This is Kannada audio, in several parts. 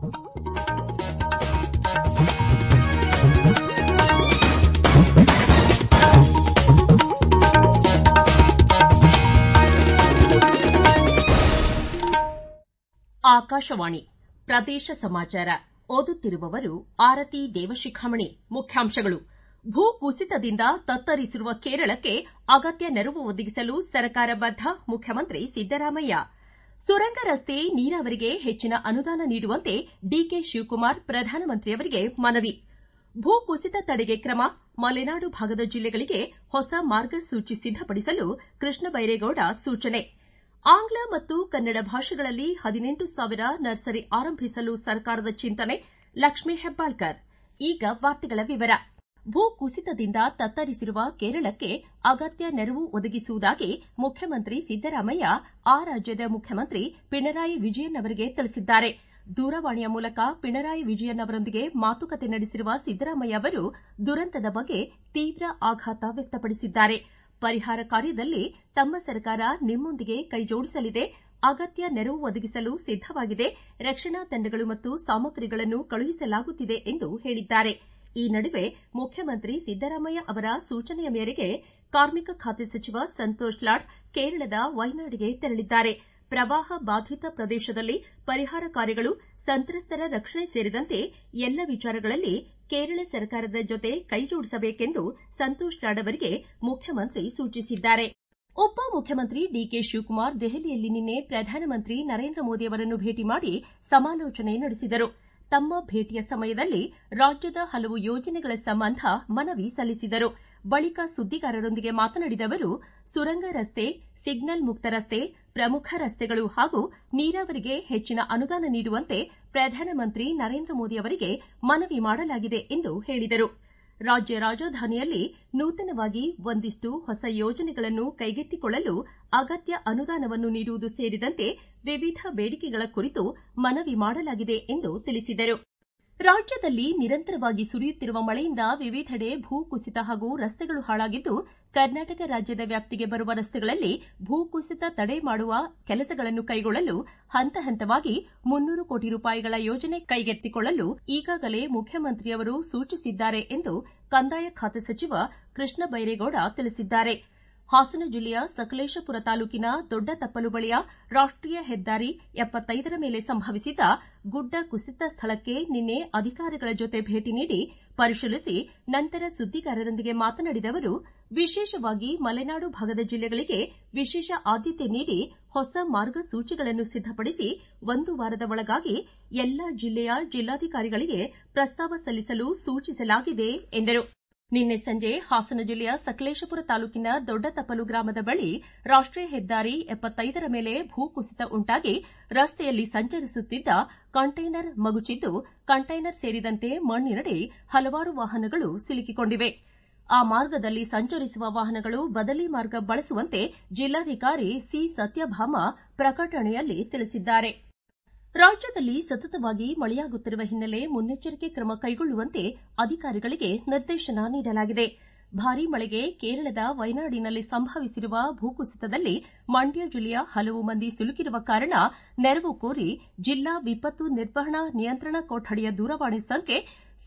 ಆಕಾಶವಾಣಿ ಪ್ರದೇಶ ಸಮಾಚಾರ ಓದುತ್ತಿರುವವರು ಆರತಿ ದೇವಶಿಖಾಮಣಿ. ಮುಖ್ಯಾಂಶಗಳು. ಭೂ ಕುಸಿತದಿಂದ ತತ್ತರಿಸಿರುವ ಕೇರಳಕ್ಕೆ ಅಗತ್ಯ ನೆರವು ಒದಗಿಸಲು ಸರ್ಕಾರ ಬದ್ಧ, ಮುಖ್ಯಮಂತ್ರಿ ಸಿದ್ದರಾಮಯ್ಯ. ಸುರಂಗ ರಸ್ತೆ ನೀರಾವರಿಗೆ ಹೆಚ್ಚಿನ ಅನುದಾನ ನೀಡುವಂತೆ ಡಿಕೆ ಶಿವಕುಮಾರ್ ಪ್ರಧಾನಮಂತ್ರಿಯವರಿಗೆ ಮನವಿ. ಭೂ ಕುಸಿತ ತಡೆಗೆ ಕ್ರಮ, ಮಲೆನಾಡು ಭಾಗದ ಜಿಲ್ಲೆಗಳಿಗೆ ಹೊಸ ಮಾರ್ಗಸೂಚಿ ಸಿದ್ದಪಡಿಸಲು ಕೃಷ್ಣ ಬೈರೇಗೌಡ ಸೂಚನೆ. ಆಂಗ್ಲ ಮತ್ತು ಕನ್ನಡ ಭಾಷೆಗಳಲ್ಲಿ 18,000 ನರ್ಸರಿ ಆರಂಭಿಸಲು ಸರ್ಕಾರದ ಚಿಂತನೆ. ಲಕ್ಷ್ಮೀ ಹೆಬ್ಬಾಳ್ಕರ್. ಈಗ ವಾರ್ತೆಗಳ ವಿವರ. ಭೂ ಕುಸಿತದಿಂದ ತತ್ತರಿಸಿರುವ ಕೇರಳಕ್ಕೆ ಅಗತ್ಯ ನೆರವು ಒದಗಿಸುವುದಾಗಿ ಮುಖ್ಯಮಂತ್ರಿ ಸಿದ್ದರಾಮಯ್ಯ ಆ ರಾಜ್ಯದ ಮುಖ್ಯಮಂತ್ರಿ ಪಿಣರಾಯಿ ವಿಜಯನ್ ಅವರಿಗೆ ತಿಳಿಸಿದ್ದಾರೆ. ದೂರವಾಣಿಯ ಮೂಲಕ ಪಿಣರಾಯಿ ವಿಜಯನ್ ಅವರೊಂದಿಗೆ ಮಾತುಕತೆ ನಡೆಸಿರುವ ಸಿದ್ದರಾಮಯ್ಯ ಅವರು ದುರಂತದ ಬಗ್ಗೆ ತೀವ್ರ ಆಘಾತ ವ್ಯಕ್ತಪಡಿಸಿದ್ದಾರೆ. ಪರಿಹಾರ ಕಾರ್ಯದಲ್ಲಿ ತಮ್ಮ ಸರ್ಕಾರ ನಿಮ್ಮೊಂದಿಗೆ ಕೈಜೋಡಿಸಲಿದೆ, ಅಗತ್ಯ ನೆರವು ಒದಗಿಸಲು ಸಿದ್ದವಾಗಿದೆ, ರಕ್ಷಣಾ ತಂಡಗಳು ಮತ್ತು ಸಾಮಗ್ರಿಗಳನ್ನು ಕಳುಹಿಸಲಾಗುತ್ತಿದೆ ಎಂದು ಹೇಳಿದ್ದಾರೆ. ಈ ನಡುವೆ ಮುಖ್ಯಮಂತ್ರಿ ಸಿದ್ದರಾಮಯ್ಯ ಅವರ ಸೂಚನೆಯ ಮೇರೆಗೆ ಕಾರ್ಮಿಕ ಖಾತೆ ಸಚಿವ ಸಂತೋಷ್ ಲಾಡ್ ಕೇರಳದ ವೈನಾಡಿಗೆ ತೆರಳಿದ್ದಾರೆ. ಪ್ರವಾಹ ಬಾಧಿತ ಪ್ರದೇಶದಲ್ಲಿ ಪರಿಹಾರ ಕಾರ್ಯಗಳು, ಸಂತ್ರಸ್ತರ ರಕ್ಷಣೆ ಸೇರಿದಂತೆ ಎಲ್ಲ ವಿಚಾರಗಳಲ್ಲಿ ಕೇರಳ ಸರ್ಕಾರದ ಜೊತೆ ಕೈಜೋಡಿಸಬೇಕೆಂದು ಸಂತೋಷ್ ಲಾಡ್ ಅವರಿಗೆ ಮುಖ್ಯಮಂತ್ರಿ ಸೂಚಿಸಿದ್ದಾರೆ. ಉಪ ಮುಖ್ಯಮಂತ್ರಿ ಡಿಕೆ ಶಿವಕುಮಾರ್ ದೆಹಲಿಯಲ್ಲಿ ನಿನ್ನೆ ಪ್ರಧಾನಮಂತ್ರಿ ನರೇಂದ್ರ ಮೋದಿ ಅವರನ್ನು ಭೇಟಿ ಮಾಡಿ ಸಮಾಲೋಚನೆ ನಡೆಸಿದರು. ತಮ್ಮ ಭೇಟಿಯ ಸಮಯದಲ್ಲಿ ರಾಜ್ಯದ ಹಲವು ಯೋಜನೆಗಳ ಸಂಬಂಧ ಮನವಿ ಸಲ್ಲಿಸಿದರು. ಬಳಿಕ ಸುದ್ದಿಗಾರರೊಂದಿಗೆ ಮಾತನಾಡಿದ ಅವರು, ಸುರಂಗ ರಸ್ತೆ, ಸಿಗ್ನಲ್ ಮುಕ್ತ ರಸ್ತೆ, ಪ್ರಮುಖ ರಸ್ತೆಗಳು ಹಾಗೂ ನೀರಾವರಿಗೆ ಹೆಚ್ಚಿನ ಅನುದಾನ ನೀಡುವಂತೆ ಪ್ರಧಾನಮಂತ್ರಿ ನರೇಂದ್ರ ಮೋದಿ ಅವರಿಗೆ ಮನವಿ ಮಾಡಲಾಗಿದೆ ಎಂದು ಹೇಳಿದರು. ರಾಜ್ಯ ರಾಜಧಾನಿಯಲ್ಲಿ ನೂತನವಾಗಿ ಒಂದಿಷ್ಟು ಹೊಸ ಯೋಜನೆಗಳನ್ನು ಕೈಗೆತ್ತಿಕೊಳ್ಳಲು ಅಗತ್ಯ ಅನುದಾನವನ್ನು ನೀಡುವುದು ಸೇರಿದಂತೆ ವಿವಿಧ ಬೇಡಿಕೆಗಳ ಕುರಿತು ಮನವಿ ಮಾಡಲಾಗಿದೆ ಎಂದು ತಿಳಿಸಿದರು. ರಾಜ್ಯದಲ್ಲಿ ನಿರಂತರವಾಗಿ ಸುರಿಯುತ್ತಿರುವ ಮಳೆಯಿಂದ ವಿವಿಧೆಡೆ ಭೂಕುಸಿತ ಹಾಗೂ ರಸ್ತೆಗಳು ಹಾಳಾಗಿದ್ದು, ಕರ್ನಾಟಕ ರಾಜ್ಯದ ವ್ಯಾಪ್ತಿಗೆ ಬರುವ ರಸ್ತೆಗಳಲ್ಲಿ ಭೂಕುಸಿತ ತಡೆ ಮಾಡುವ ಕೆಲಸಗಳನ್ನು ಕೈಗೊಳ್ಳಲು ಹಂತ ಹಂತವಾಗಿ 300 ಕೋಟಿ ರೂಪಾಯಿಗಳ ಯೋಜನೆ ಕೈಗೆತ್ತಿಕೊಳ್ಳಲು ಈಗಾಗಲೇ ಮುಖ್ಯಮಂತ್ರಿಯವರು ಸೂಚಿಸಿದ್ದಾರೆ ಎಂದು ಕಂದಾಯ ಖಾತೆ ಸಚಿವ ಕೃಷ್ಣ ಬೈರೇಗೌಡ ತಿಳಿಸಿದ್ದಾರೆ. ಹಾಸನ ಜಿಲ್ಲೆಯ ಸಕಲೇಶಪುರ ತಾಲೂಕಿನ ದೊಡ್ಡ ತಪ್ಪಲು ಬಳಿಯ ರಾಷ್ಟೀಯ ಹೆದ್ದಾರಿ 75ರ ಮೇಲೆ ಸಂಭವಿಸಿದ ಗುಡ್ಡ ಕುಸಿತ ಸ್ಥಳಕ್ಕೆ ನಿನ್ನೆ ಅಧಿಕಾರಿಗಳ ಜೊತೆ ಭೇಟಿ ನೀಡಿ ಪರಿಶೀಲಿಸಿ ನಂತರ ಸುದ್ದಿಗಾರರೊಂದಿಗೆ ಮಾತನಾಡಿದ ಅವರು, ವಿಶೇಷವಾಗಿ ಮಲೆನಾಡು ಭಾಗದ ಜಿಲ್ಲೆಗಳಿಗೆ ವಿಶೇಷ ಆದ್ಯತೆ ನೀಡಿ ಹೊಸ ಮಾರ್ಗಸೂಚಿಗಳನ್ನು ಸಿದ್ದಪಡಿಸಿ 1 ವಾರದ ಒಳಗಾಗಿ ಎಲ್ಲಾ ಜಿಲ್ಲೆಯ ಜಿಲ್ಲಾಧಿಕಾರಿಗಳಿಗೆ ಪ್ರಸ್ತಾವ ಸಲ್ಲಿಸಲು ಸೂಚಿಸಲಾಗಿದೆ ಎಂದರು. ನಿನ್ನೆ ಸಂಜೆ ಹಾಸನ ಜಿಲ್ಲೆಯ ಸಕಲೇಶಪುರ ತಾಲೂಕಿನ ದೊಡ್ಡ ತಪ್ಪಲು ಗ್ರಾಮದ ಬಳಿ ರಾಷ್ಟೀಯ ಹೆದ್ದಾರಿ 75ರ ಮೇಲೆ ಭೂಕುಸಿತ ಉಂಟಾಗಿ ರಸ್ತೆಯಲ್ಲಿ ಸಂಚರಿಸುತ್ತಿದ್ದ ಕಂಟೈನರ್ ಮಗುಚಿದ್ದು, ಕಂಟೈನರ್ ಸೇರಿದಂತೆ ಮಣ್ಣಿನಡಿ ಹಲವಾರು ವಾಹನಗಳು ಸಿಲುಕಿಕೊಂಡಿವೆ. ಆ ಮಾರ್ಗದಲ್ಲಿ ಸಂಚರಿಸುವ ವಾಹನಗಳು ಬದಲಿ ಮಾರ್ಗ ಬಳಸುವಂತೆ ಜಿಲ್ಲಾಧಿಕಾರಿ ಸಿ ಸತ್ಯಭಾಮ ಪ್ರಕಟಣೆಯಲ್ಲಿ ತಿಳಿಸಿದ್ದಾರೆ. ರಾಜ್ಯದಲ್ಲಿ ಸತತವಾಗಿ ಮಳೆಯಾಗುತ್ತಿರುವ ಹಿನ್ನೆಲೆ ಮುನ್ನೆಚ್ಚರಿಕೆ ಕ್ರಮ ಕೈಗೊಳ್ಳುವಂತೆ ಅಧಿಕಾರಿಗಳಿಗೆ ನಿರ್ದೇಶನ ನೀಡಲಾಗಿದೆ. ಭಾರೀ ಮಳೆಗೆ ಕೇರಳದ ವೈನಾಡಿನಲ್ಲಿ ಸಂಭವಿಸಿರುವ ಭೂಕುಸಿತದಲ್ಲಿ ಮಂಡ್ಯ ಜಿಲ್ಲೆಯ ಹಲವು ಮಂದಿ ಸಿಲುಕಿರುವ ಕಾರಣ ನೆರವು ಕೋರಿ ಜಿಲ್ಲಾ ವಿಪತ್ತು ನಿರ್ವಹಣಾ ನಿಯಂತ್ರಣ ಕೊಠಡಿಯ ದೂರವಾಣಿ ಸಂಖ್ಯೆ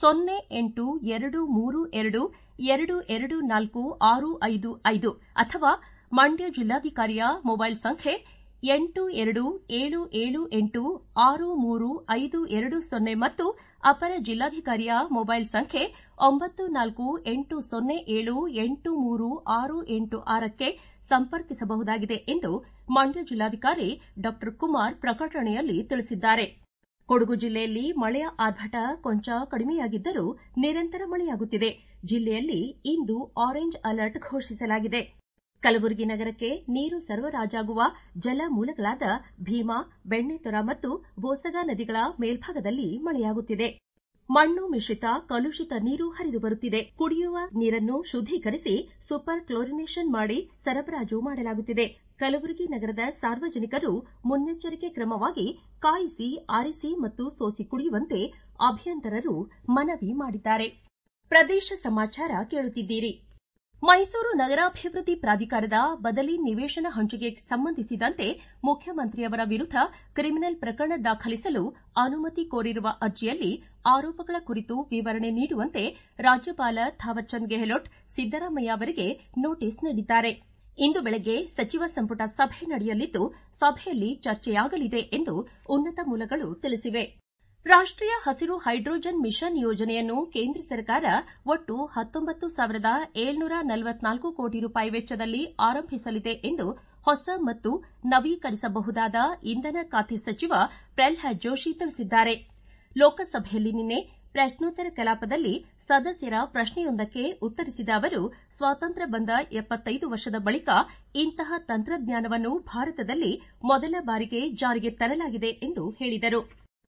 0823222465 ಅಥವಾ ಮಂಡ್ಯ ಜಿಲ್ಲಾಧಿಕಾರಿಯ ಮೊಬೈಲ್ ಸಂಖ್ಯೆ 8277863520 ಮತ್ತು ಅಪರ ಜಿಲ್ಲಾಧಿಕಾರಿಯ ಮೊಬೈಲ್ ಸಂಖ್ಯೆ 9480783686ಕ್ಕೆ ಸಂಪರ್ಕಿಸಬಹುದಾಗಿದೆ ಎಂದು ಮಂಡ್ಯ ಜಿಲ್ಲಾಧಿಕಾರಿ ಡಾ ಕುಮಾರ್ ಪ್ರಕಟಣೆಯಲ್ಲಿ ತಿಳಿಸಿದ್ದಾರೆ. ಕೊಡಗು ಜಿಲ್ಲೆಯಲ್ಲಿ ಮಳೆಯ ಆರ್ಭಟ ಕೊಂಚ ಕಡಿಮೆಯಾಗಿದ್ದರೂ ನಿರಂತರ ಮಳೆಯಾಗುತ್ತಿದೆ. ಜಿಲ್ಲೆಯಲ್ಲಿ ಇಂದು ಆರೆಂಜ್ ಅಲರ್ಟ್ ಘೋಷಿಸಲಾಗಿದೆ. ಕಲಬುರಗಿ ನಗರಕ್ಕೆ ನೀರು ಸರಬರಾಜಾಗುವ ಜಲ ಮೂಲಗಳಾದ ಭೀಮಾ, ಬೆಣ್ಣೆತೊರ ಮತ್ತು ಬೋಸಗ ನದಿಗಳ ಮೇಲ್ಭಾಗದಲ್ಲಿ ಮಳೆಯಾಗುತ್ತಿದೆ. ಮಣ್ಣು ಮಿಶ್ರಿತ ಕಲುಷಿತ ನೀರು ಹರಿದು ಬರುತ್ತಿದೆ. ಕುಡಿಯುವ ನೀರನ್ನು ಶುದ್ದೀಕರಿಸಿ ಸೂಪರ್ ಕ್ಲೋರಿನೇಷನ್ ಮಾಡಿ ಸರಬರಾಜು ಮಾಡಲಾಗುತ್ತಿದೆ. ಕಲಬುರಗಿ ನಗರದ ಸಾರ್ವಜನಿಕರು ಮುನ್ನೆಚ್ಚರಿಕೆ ಕ್ರಮವಾಗಿ ಕಾಯಿಸಿ, ಆರಿಸಿ ಮತ್ತು ಸೋಸಿ ಕುಡಿಯುವಂತೆ ಅಭಿಯಂತರರು ಮನವಿ ಮಾಡಿದ್ದಾರೆ. ಪ್ರದೇಶ ಸಮಾಚಾರ ಕೇಳುತ್ತಿದ್ದೀರಿ. ಮೈಸೂರು ನಗರಾಭಿವೃದ್ಧಿ ಪ್ರಾಧಿಕಾರದ ಬದಲಿ ನಿವೇಶನ ಹಂಚಿಕೆ ಸಂಬಂಧಿಸಿದಂತೆ ಮುಖ್ಯಮಂತ್ರಿಯವರ ವಿರುದ್ಧ ಕ್ರಿಮಿನಲ್ ಪ್ರಕರಣ ದಾಖಲಿಸಲು ಅನುಮತಿ ಕೋರಿರುವ ಅರ್ಜಿಯಲ್ಲಿ ಆರೋಪಗಳ ಕುರಿತು ವಿವರಣೆ ನೀಡುವಂತೆ ರಾಜ್ಯಪಾಲ ಥಾವರ್ಚಂದ್ ಗೆಹ್ಲೋಟ್ ಸಿದ್ದರಾಮಯ್ಯ ಅವರಿಗೆ ನೋಟಿಸ್ ನೀಡಿದ್ದಾರೆ. ಇಂದು ಬೆಳಗ್ಗೆ ಸಚಿವ ಸಂಪುಟ ಸಭೆ ನಡೆಯಲಿದ್ದು, ಸಭೆಯಲ್ಲಿ ಚರ್ಚೆಯಾಗಲಿದೆ ಎಂದು ಉನ್ನತ ಮೂಲಗಳು ತಿಳಿಸಿವೆ. ರಾಷ್ಟೀಯ ಹಸಿರು ಹೈಡ್ರೋಜನ್ ಮಿಷನ್ ಯೋಜನೆಯನ್ನು ಕೇಂದ್ರ ಸರ್ಕಾರ ಒಟ್ಟು 19,744 ಕೋಟಿ ರೂಪಾಯಿ ವೆಚ್ಚದಲ್ಲಿ ಆರಂಭಿಸಲಿದೆ ಎಂದು ಹೊಸ ಮತ್ತು ನವೀಕರಿಸಬಹುದಾದ ಇಂಧನ ಖಾತೆ ಸಚಿವ ಪ್ರಹ್ಲಾದ್ ಜೋಶಿ ತಿಳಿಸಿದ್ದಾರೆ. ಲೋಕಸಭೆಯಲ್ಲಿ ನಿನ್ನೆ ಪ್ರಶ್ನೋತ್ತರ ಕಲಾಪದಲ್ಲಿ ಸದಸ್ಯರ ಪ್ರಶ್ನೆಯೊಂದಕ್ಕೆ ಉತ್ತರಿಸಿದ ಅವರು, ಸ್ವಾತಂತ್ರ್ಯ ಬಂದ 75 ವರ್ಷದ ಬಳಿಕ ಇಂತಹ ತಂತ್ರಜ್ಞಾನವನ್ನು ಭಾರತದಲ್ಲಿ ಮೊದಲ ಬಾರಿಗೆ ಜಾರಿಗೆ ತರಲಾಗಿದೆ ಎಂದು ಹೇಳಿದರು.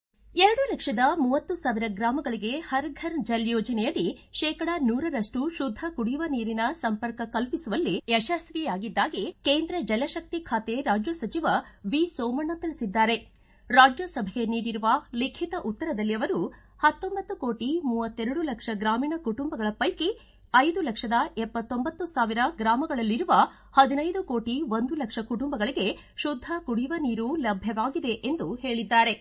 2,30,000 ಗ್ರಾಮಗಳಿಗೆ ಹರ್ ಘರ್ ಜಲ್ ಯೋಜನೆಯಡಿ ಶೇಕಡಾ 100ರಷ್ಟು ಶುದ್ದ ಕುಡಿಯುವ ನೀರಿನ ಸಂಪರ್ಕ ಕಲ್ಪಿಸುವಲ್ಲಿ ಯಶಸ್ವಿಯಾಗಿದ್ದಾಗಿ ಕೇಂದ್ರ ಜಲಶಕ್ತಿ ಖಾತೆ ರಾಜ್ಯ ಸಚಿವ ವಿ ಸೋಮಣ್ಣ ತಿಳಿಸಿದ್ದಾರೆ. ರಾಜ್ಯಸಭೆಗೆ ನೀಡಿರುವ ಲಿಖಿತ ಉತ್ತರದಲ್ಲಿ ಅವರು 19,32 ಲಕ್ಷ ಗ್ರಾಮೀಣ ಕುಟುಂಬಗಳ ಪೈಕಿ 5,79,000 ಗ್ರಾಮಗಳಲ್ಲಿರುವ 15,1 ಲಕ್ಷ ಕುಟುಂಬಗಳಿಗೆ ಶುದ್ದ ಕುಡಿಯುವ ನೀರು ಲಭ್ಯವಾಗಿದೆ ಎಂದು ಹೇಳಿದ್ದಾರೆ.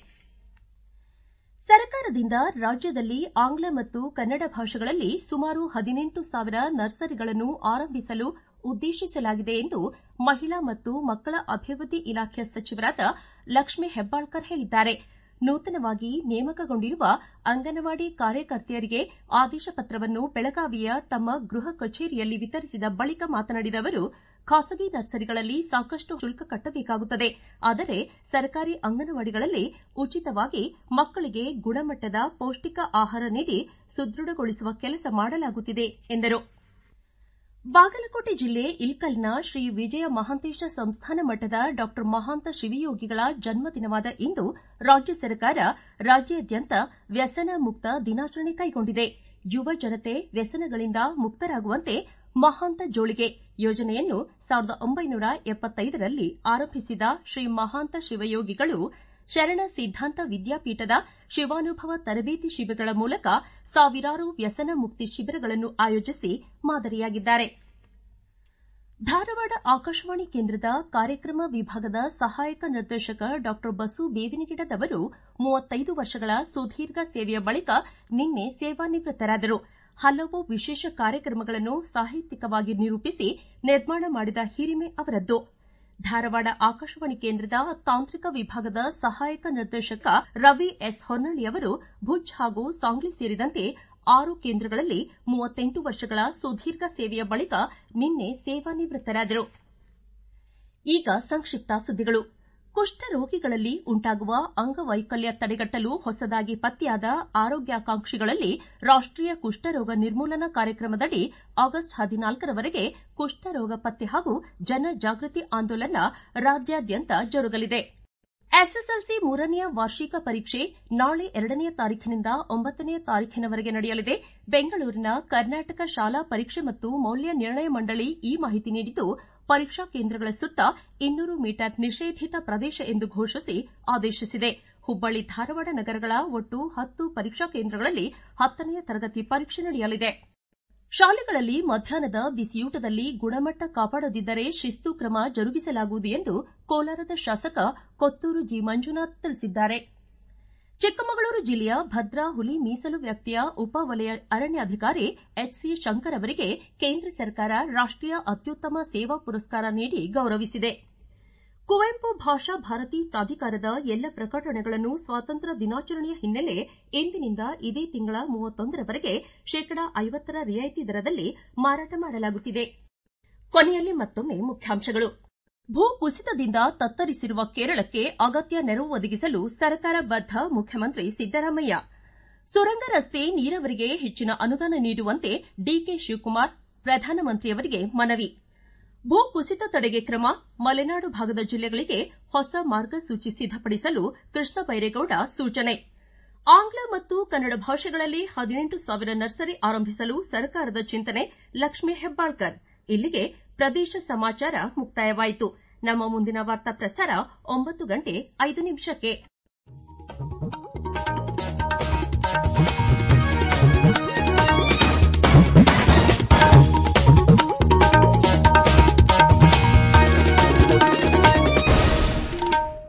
ಸರ್ಕಾರದಿಂದ ರಾಜ್ಯದಲ್ಲಿ ಆಂಗ್ಲ ಮತ್ತು ಕನ್ನಡ ಭಾಷೆಗಳಲ್ಲಿ ಸುಮಾರು 18,000 ನರ್ಸರಿಗಳನ್ನು ಆರಂಭಿಸಲು ಉದ್ದೇಶಿಸಲಾಗಿದೆ ಎಂದು ಮಹಿಳಾ ಮತ್ತು ಮಕ್ಕಳ ಅಭಿವೃದ್ಧಿ ಇಲಾಖೆ ಸಚಿವರಾದ ಲಕ್ಷ್ಮೀ ಹೆಬ್ಬಾಳ್ಕರ್ ಹೇಳಿದ್ದಾರೆ. ನೂತನವಾಗಿ ನೇಮಕಗೊಂಡಿರುವ ಅಂಗನವಾಡಿ ಕಾರ್ಯಕರ್ತೆಯರಿಗೆ ಆದೇಶ ಪತ್ರವನ್ನು ಬೆಳಗಾವಿಯ ತಮ್ಮ ಗೃಹ ಕಚೇರಿಯಲ್ಲಿ ವಿತರಿಸಿದ ಬಳಿಕ ಮಾತನಾಡಿದ ಅವರು, ಖಾಸಗಿ ನರ್ಸರಿಗಳಲ್ಲಿ ಸಾಕಷ್ಟು ಶುಲ್ಕ ಕಟ್ಟಬೇಕಾಗುತ್ತದೆ. ಆದರೆ ಸರ್ಕಾರಿ ಅಂಗನವಾಡಿಗಳಲ್ಲಿ ಉಚಿತವಾಗಿ ಮಕ್ಕಳಿಗೆ ಗುಣಮಟ್ಟದ ಪೌಷ್ಟಿಕ ಆಹಾರ ನೀಡಿ ಸುದೃಢಗೊಳಿಸುವ ಕೆಲಸ ಮಾಡಲಾಗುತ್ತಿದೆ ಎಂದರು. ಬಾಗಲಕೋಟೆ ಜಿಲ್ಲೆ ಇಲ್ಕಲ್ನ ಶ್ರೀ ವಿಜಯ ಮಹಾಂತೇಶ ಸಂಸ್ಥಾನ ಮಠದ ಡಾ ಮಹಾಂತ ಶಿವಯೋಗಿಗಳ ಜನ್ಮದಿನವಾದ ಇಂದು ರಾಜ್ಯ ಸರ್ಕಾರ ರಾಜ್ಯಾದ್ಯಂತ ವ್ಯಸನ ಮುಕ್ತ ದಿನಾಚರಣೆ ಕೈಗೊಂಡಿದೆ. ಯುವ ಜನತೆ ವ್ಯಸನಗಳಿಂದ ಮುಕ್ತರಾಗುವಂತೆ ಮಹಾಂತ ಜೋಳಿಗೆ ಯೋಜನೆಯನ್ನು 1975ರಲ್ಲಿ ಆರಂಭಿಸಿದ ಶ್ರೀ ಮಹಾಂತ ಶಿವಯೋಗಿಗಳು ಶರಣ ಸಿದ್ದಾಂತ ವಿದ್ಯಾಪೀಠದ ಶಿವಾನುಭವ ತರಬೇತಿ ಶಿಬಿರಗಳ ಮೂಲಕ ಸಾವಿರಾರು ವ್ಯಸನ ಮುಕ್ತಿ ಶಿಬಿರಗಳನ್ನು ಆಯೋಜಿಸಿ ಮಾದರಿಯಾಗಿದ್ದಾರೆ. ಧಾರವಾಡ ಆಕಾಶವಾಣಿ ಕೇಂದ್ರದ ಕಾರ್ಯಕ್ರಮ ವಿಭಾಗದ ಸಹಾಯಕ ನಿರ್ದೇಶಕ ಡಾ ಬಸು ಬೇವಿನಗಿಡದವರು 35 ವರ್ಷಗಳ ಸುದೀರ್ಘ ಸೇವೆಯ ಬಳಿಕ ನಿನ್ನೆ ಸೇವಾನಿವೃತ್ತರಾದರು. ಹಲವು ವಿಶೇಷ ಕಾರ್ಯಕ್ರಮಗಳನ್ನು ಸಾಹಿತ್ಯಿಕವಾಗಿ ನಿರೂಪಿಸಿ ನಿರ್ಮಾಣ ಮಾಡಿದ ಹಿರಿಮೆ ಅವರದ್ದು. ಧಾರವಾಡ ಆಕಾಶವಾಣಿ ಕೇಂದ್ರದ ತಾಂತ್ರಿಕ ವಿಭಾಗದ ಸಹಾಯಕ ನಿರ್ದೇಶಕ ರವಿ ಎಸ್ ಹೊನ್ನಳ್ಳಿ ಅವರು ಭುಜ್ ಹಾಗೂ ಸಾಂಗ್ಲಿ ಸೇರಿದಂತೆ 6 ಕೇಂದ್ರಗಳಲ್ಲಿ 38 ವರ್ಷಗಳ ಸುದೀರ್ಘ ಸೇವೆಯ ಬಳಿಕ ನಿನ್ನೆ ಸೇವಾನಿವೃತ್ತರಾದರು. ಈಗ ಸಂಕ್ಷಿಪ್ತ ಸುದ್ದಿಗಳು. ಕುಷ್ಠರೋಗಿಗಳಲ್ಲಿ ಉಂಟಾಗುವ ಅಂಗವೈಕಲ್ಯ ತಡೆಗಟ್ಟಲು ಹೊಸದಾಗಿ ಪತ್ತೆಯಾದ ಆರೋಗ್ಯಾಕಾಂಕ್ಷಿಗಳಲ್ಲಿ ರಾಷ್ಟೀಯ ಕುಷ್ಠರೋಗ ನಿರ್ಮೂಲನಾ ಕಾರ್ಯಕ್ರಮದಡಿ ಆಗಸ್ಟ್ 14ರವರೆಗೆ ಕುಷ್ಠರೋಗ ಪತ್ತೆ ಹಾಗೂ ಜನಜಾಗೃತಿ ಆಂದೋಲನ ರಾಜ್ಯಾದ್ಯಂತ ಜರುಗಲಿದೆ. ಎಸ್ಎಸ್ಎಲ್ಸಿ 3ನೇ ವಾರ್ಷಿಕ ಪರೀಕ್ಷೆ ನಾಳೆ 2ನೇ ತಾರೀಖಿನಿಂದ 9ನೇ ತಾರೀಖಿನವರೆಗೆ ನಡೆಯಲಿದೆ. ಬೆಂಗಳೂರಿನ ಕರ್ನಾಟಕ ಶಾಲಾ ಪರೀಕ್ಷೆ ಮತ್ತು ಮೌಲ್ಯ ನಿರ್ಣಯ ಮಂಡಳಿ ಈ ಮಾಹಿತಿ ನೀಡಿದ್ದು, ಪರೀಕ್ಷಾ ಕೇಂದ್ರಗಳ ಸುತ್ತ 200 ಮೀಟರ್ ನಿಷೇಧಿತ ಪ್ರದೇಶ ಎಂದು ಘೋಷಿಸಿ ಆದೇಶಿಸಿದೆ. ಹುಬ್ಬಳ್ಳಿ, ಧಾರವಾಡ ನಗರಗಳ ಒಟ್ಟು 10 ಪರೀಕ್ಷಾ ಕೇಂದ್ರಗಳಲ್ಲಿ 10ನೇ ತರಗತಿ ಪರೀಕ್ಷೆ ನಡೆಯಲಿದೆ. ಶಾಲೆಗಳಲ್ಲಿ ಮಧ್ಯಾಹ್ನದ ಬಿಸಿಯೂಟದಲ್ಲಿ ಗುಣಮಟ್ಟ ಕಾಪಾಡದಿದ್ದರೆ ಶಿಸ್ತು ಕ್ರಮ ಜರುಗಿಸಲಾಗುವುದು ಎಂದು ಕೋಲಾರದ ಶಾಸಕ ಕೊತ್ತೂರು ಜಿ ಮಂಜುನಾಥ್ ತಿಳಿಸಿದ್ದಾರೆ. ಚಿಕ್ಕಮಗಳೂರು ಜಿಲ್ಲೆಯ ಭದ್ರಾ ಹುಲಿ ಮೀಸಲು ವ್ಯಾಪ್ತಿಯ ಉಪವಲಯ ಅರಣ್ಯಾಧಿಕಾರಿ ಎಚ್ಸಿ ಶಂಕರ್ ಅವರಿಗೆ ಕೇಂದ್ರ ಸರ್ಕಾರ ರಾಷ್ಟೀಯ ಅತ್ಯುತ್ತಮ ಸೇವಾ ಪುರಸ್ಕಾರ ನೀಡಿ ಗೌರವಿಸಿದೆ. ಕುವೆಂಪು ಭಾಷಾ ಭಾರತಿ ಪ್ರಾಧಿಕಾರದ ಎಲ್ಲ ಪ್ರಕಟಣೆಗಳನ್ನು ಸ್ವಾತಂತ್ರ್ಯ ದಿನಾಚರಣೆಯ ಹಿನ್ನೆಲೆ ಇಂದಿನಿಂದ ಇದೇ ತಿಂಗಳ 31ರವರೆಗೆ ಶೇಕಡಾ 50ರ ರಿಯಾಯಿತಿ ದರದಲ್ಲಿ ಮಾರಾಟ ಮಾಡಲಾಗುತ್ತಿದೆ. ಕೊನೆಯಲ್ಲಿ ಮತ್ತೊಮ್ಮೆ ಮುಖ್ಯಾಂಶಗಳು. ಭೂ ಕುಸಿತದಿಂದ ತತ್ತರಿಸಿರುವ ಕೇರಳಕ್ಕೆ ಅಗತ್ಯ ನೆರವು ಒದಗಿಸಲು ಸರ್ಕಾರ ಬದ್ಧ, ಮುಖ್ಯಮಂತ್ರಿ ಸಿದ್ದರಾಮಯ್ಯ. ಸುರಂಗ ರಸ್ತೆ, ನೀರಾವರಿಗೆ ಹೆಚ್ಚಿನ ಅನುದಾನ ನೀಡುವಂತೆ ಡಿಕೆ ಶಿವಕುಮಾರ್ ಪ್ರಧಾನಮಂತ್ರಿಯವರಿಗೆ ಮನವಿ. ಭೂ ಕುಸಿತ ತಡೆಗೆ ಕ್ರಮ, ಮಲೆನಾಡು ಭಾಗದ ಜಿಲ್ಲೆಗಳಿಗೆ ಹೊಸ ಮಾರ್ಗಸೂಚಿ ಸಿದ್ದಪಡಿಸಲು ಕೃಷ್ಣ ಬೈರೇಗೌಡ ಸೂಚನೆ. ಆಂಗ್ಲ ಮತ್ತು ಕನ್ನಡ ಭಾಷೆಗಳಲ್ಲಿ 18,000 ನರ್ಸರಿ ಆರಂಭಿಸಲು ಸರ್ಕಾರದ ಚಿಂತನೆ, ಲಕ್ಷ್ಮೀ ಹೆಬ್ಬಾಳ್ಕರ್. ಇಲ್ಲಿಗೆ ಪ್ರದೇಶ ಸಮಾಚಾರ ಮುಕ್ತಾಯವಾಯಿತು. ನಮ್ಮ ಮುಂದಿನ ವಾರ್ತಾ ಪ್ರಸಾರ 9:05 ನಿಮಿಷಕ್ಕೆ.